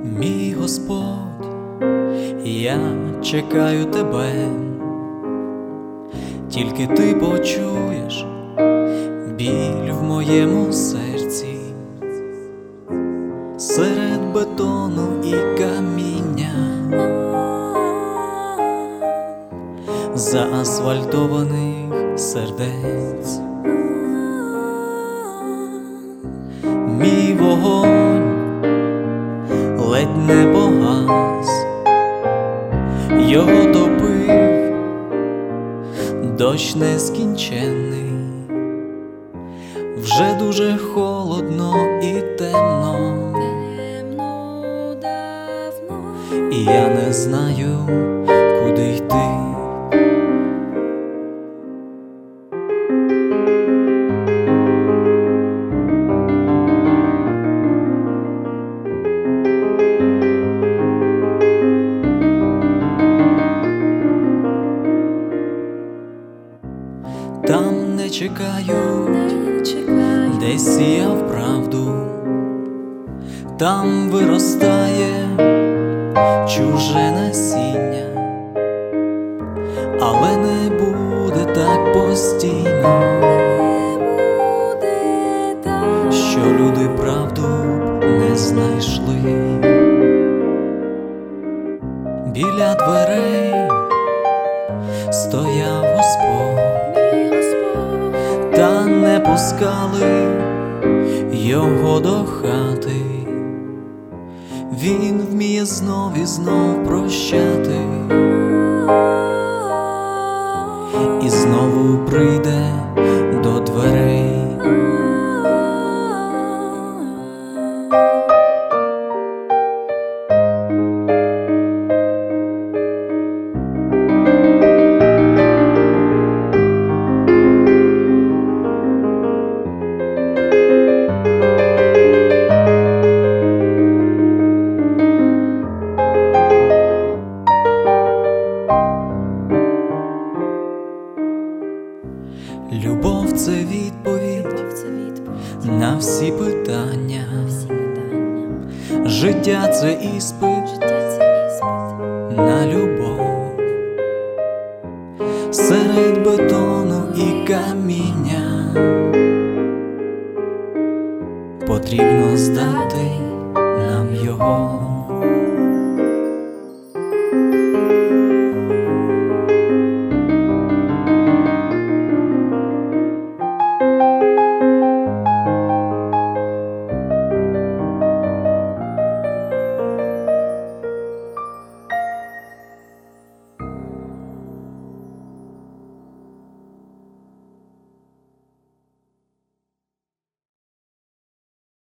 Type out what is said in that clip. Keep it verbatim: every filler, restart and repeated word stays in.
Мій Господь, я чекаю тебе, тільки ти почуєш біль в моєму серці, серед бетону і каміння, заасфальтованих сердець. Мій вогонь ледь не погас, його топив дощ нескінченний. Вже дуже холодно і темно, і я не знаю, куди йти. Там не чекають, де сіяв правду, там виростає чуже насіння, але не буде так постійно, що люди правду не знайшли. Біля дверей стояв Господь, та не пускали його до хати. Він вміє знов і знов прощати, і знову прийде до дверей. Любов – це відповідь на всі питання. Життя – це іспит на любов. Серед бетону і каміння потрібно здати нам його.